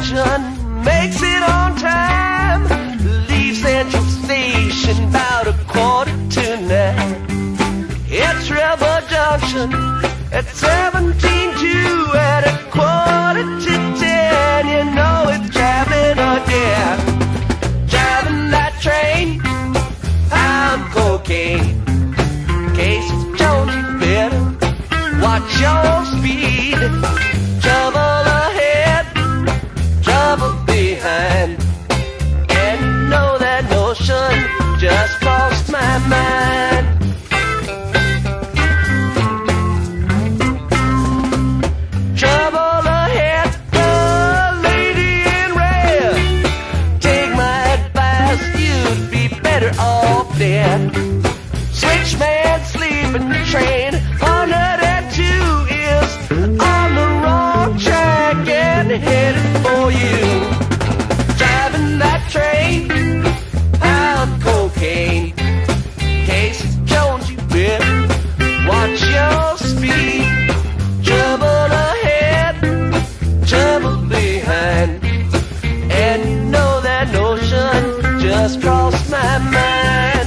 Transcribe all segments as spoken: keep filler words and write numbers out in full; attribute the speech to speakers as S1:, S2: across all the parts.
S1: Junction, makes it on time, leaves Central Station about a quarter to nine. It's Rebel Junction at seventeen two at a quarter to ten. You know it's driving or death. Driving that train, I'm cocaine. Casey Jones, you better watch your speed. Trouble ahead, trouble behind. And you know that notion just crossed my mind. Trouble ahead, the lady in red. Take my advice, you'd be better off dead. Switchman sleeping train, one oh two is on the wrong track and headed for you. Driving that train, I'm cocaine. Casey Jones, you better watch your speed. Trouble ahead, trouble behind. And you know that notion just crossed my mind.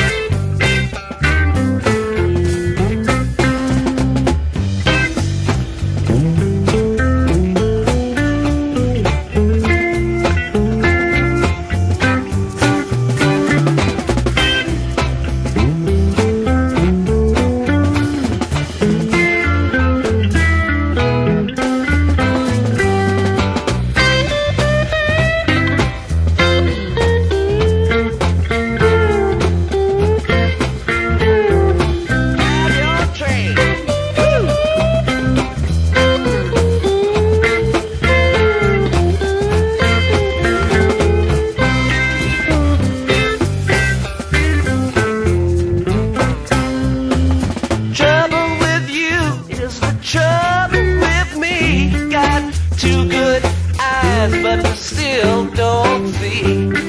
S1: But we still don't see.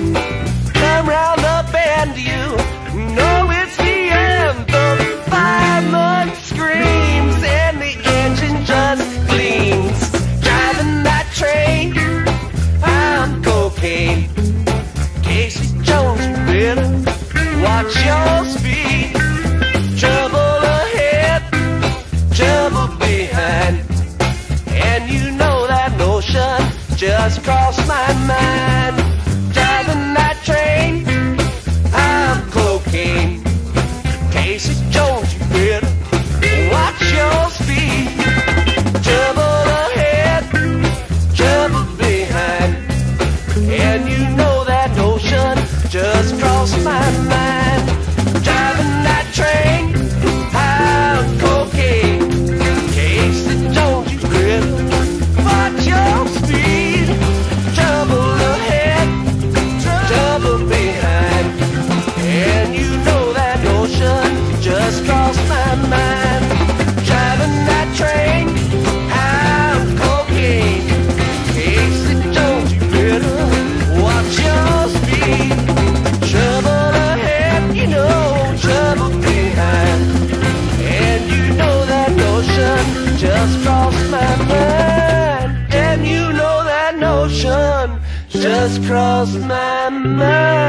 S1: Come round the bend, you know it's the end. The fireman screams and the engine just gleams. Driving that train, I'm cocaine. Casey Jones, you better watch your speed. Trouble ahead, trouble behind. And you know that notion just crossed my mind. Driving that train, I'm cocaine. Casey Jones, you better watch your speed. Trouble ahead, trouble behind. And you know that notion just crossed my mind. Driving that train, I'm cocaine. Casey Jones, you better watch your speed. Trouble ahead, trouble behind. And you know that notion just crossed my mind. Driving that train, I'm cocaine. Casey Jones, you better watch your speed. Trouble ahead, you know, trouble behind. And you know that notion just crossed my mind. And you know that notion just crossed my mind.